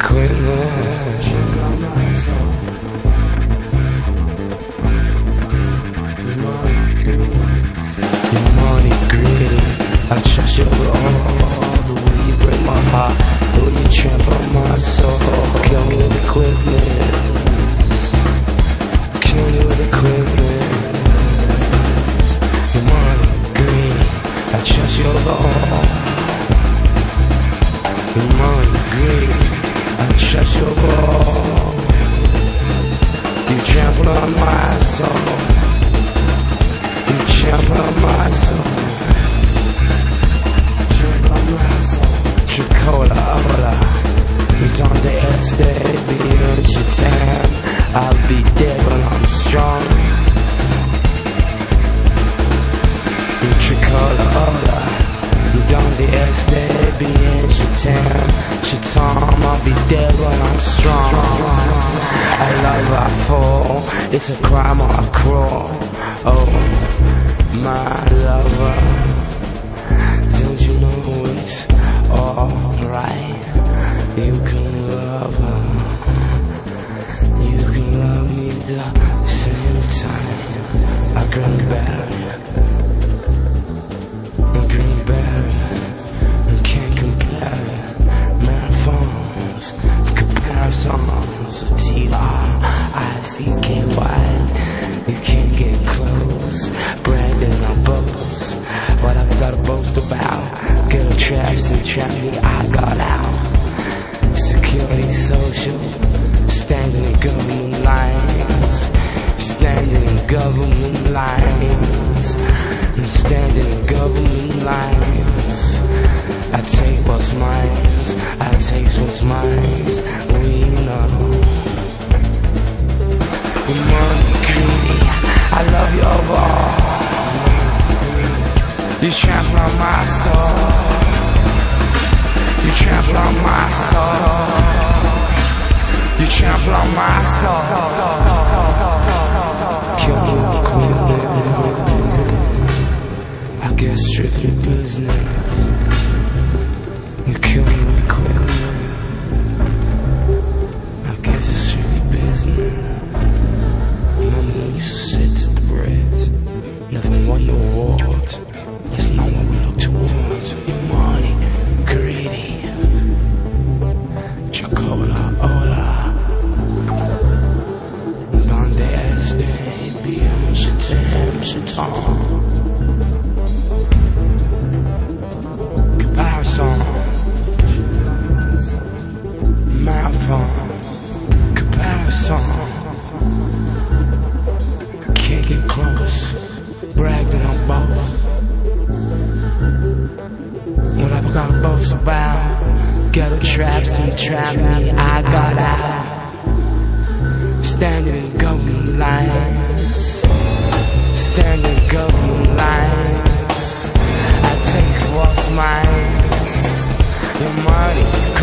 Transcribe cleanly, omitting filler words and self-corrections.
equipment. Your money greedy, I trust you all. The way you break my heart, the way you trample on my soul. Kill me with equipment. Kill me with equipment. Your money greedy, I trust you all. Your money greedy, I trust you all. You trample on my soul. You trample on my soul. Chicola, hola. You don't understand, baby, it's your time. I'll be dead when I'm strong. You Chicola, hola. You don't understand, baby, it's your time. I'll be dead when I'm strong. I love, I fall. It's a crime or a crawl. Oh, my lover, don't you know it's alright? You can love her, you can love me at the same time. A green berry, you can't compare it. Marathons, comparisons, T-R-I-C-K-Y. You can't get close, bragging on boast. What I've got to boast about? Ghetto traps and trap me, I got out. Security social, standing in government lines. Standing in government lines. I'm standing in government lines. I take what's mine, I take what's mine. We know. Your money greedy, I love you overall. You trample on my soul. You trample on my soul. You trample on my soul. Kill me equipment. I guess strictly business. You kill me equipment. I guess it's strictly business. Mama used to sit to the bread. Never won the award. It's not what we look towards. Your money greedy. Chocola, hola. Donde este, bien, chetam. Comparison. Marathon. Comparison. Can't get close, bragging on both. What I've got to boast about, ghetto traps and trap me, I got out. Standing in government lines, standing in government lines. I take what's mine, your money.